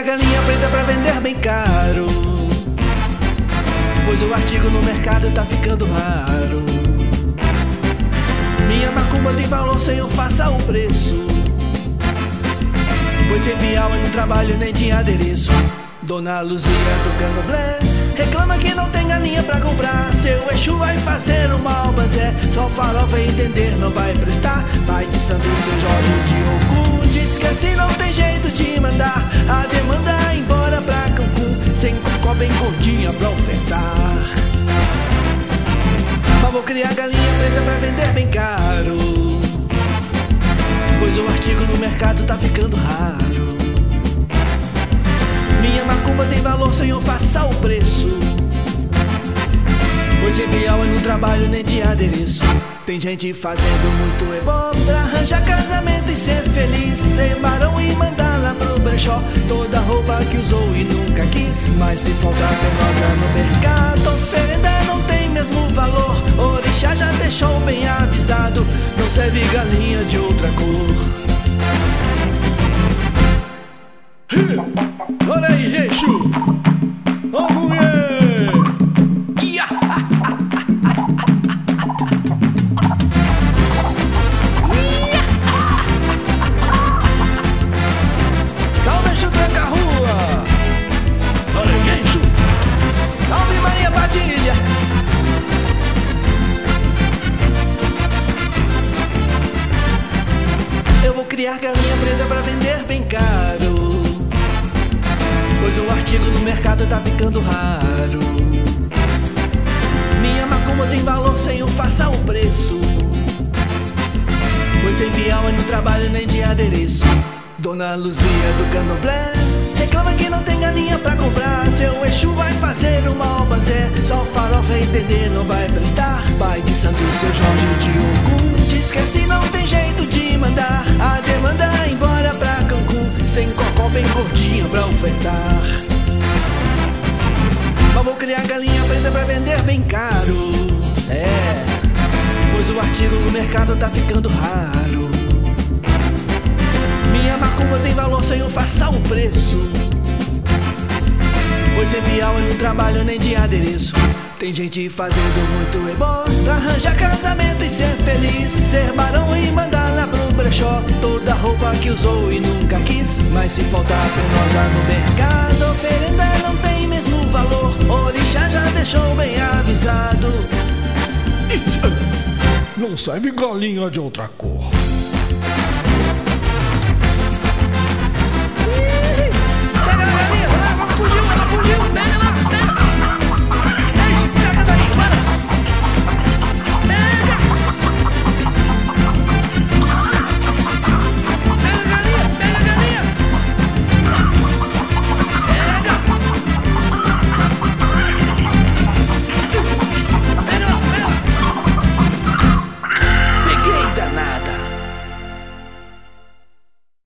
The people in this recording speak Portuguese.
galinha preta pra vender bem caro, pois o artigo no mercado tá ficando raro. Minha macumba tem valor, Senhor, faça o preço, pois sem piau eu não trabalho nem de adereço. Dona Luzia do Candomblé reclama que não tem galinha pra comprar. Seu Exu vai fazer o mal banzé, só farofa entender não vai prestar. Pai de santo, seu Jorge de Ogum diz que assim não tem jeito de mandar a demanda embora pra Cancún, sem cocó bem gordinha pra ofertar. Mas vou criar galinha preta pra vender bem caro, pois o artigo no mercado tá ficando raro. Minha macumba tem valor, Senhor, faça o preço, pois em piau eu não trabalho nem de adereço. Tem gente fazendo muito ebó pra arranjar casamento e ser feliz, ser barão e mandar lá pro brechó toda a roupa que usou e nunca quis. Mas se faltar penosa no mercado, oferenda não tem mesmo valor. Orixá já deixou bem avisado, não serve galinha de outra cor. Olha aí, Exu! Ô mulher! Salve, Exu, tranca a rua! Olha aí, Exu! Salve, Maria Padilha! Eu vou criar galinha preta pra vender bem caro, pois o artigo no mercado tá ficando raro. Minha macumba tem valor, Senhor, faça o preço, pois sem piau eu não trabalho nem de adereço. Dona Luzia do Candomblé reclama que não tem galinha pra comprar. Seu Exu vai fazer o mal banzé, só farofa entender não vai prestar. Pai de santo, seu Jorge de Ogum diz que assim não tem jeito de mandar a demanda embora pra Cancún, sem cocó bem gordinha pra ofertar. Mas vou criar galinha preta pra vender bem caro, pois o artigo no mercado tá ficando raro. Minha macumba tem valor, Senhor, faça o preço, pois sem piau eu não trabalho nem de adereço. Tem gente fazendo muito ebó pra arranjar casamento e ser feliz, ser barão e mandar lá pro brechó toda a roupa que usou e nunca quis. Mas se faltar penosa no mercado, oferenda não tem mesmo valor. Orixá já deixou bem avisado, não serve galinha de outra cor.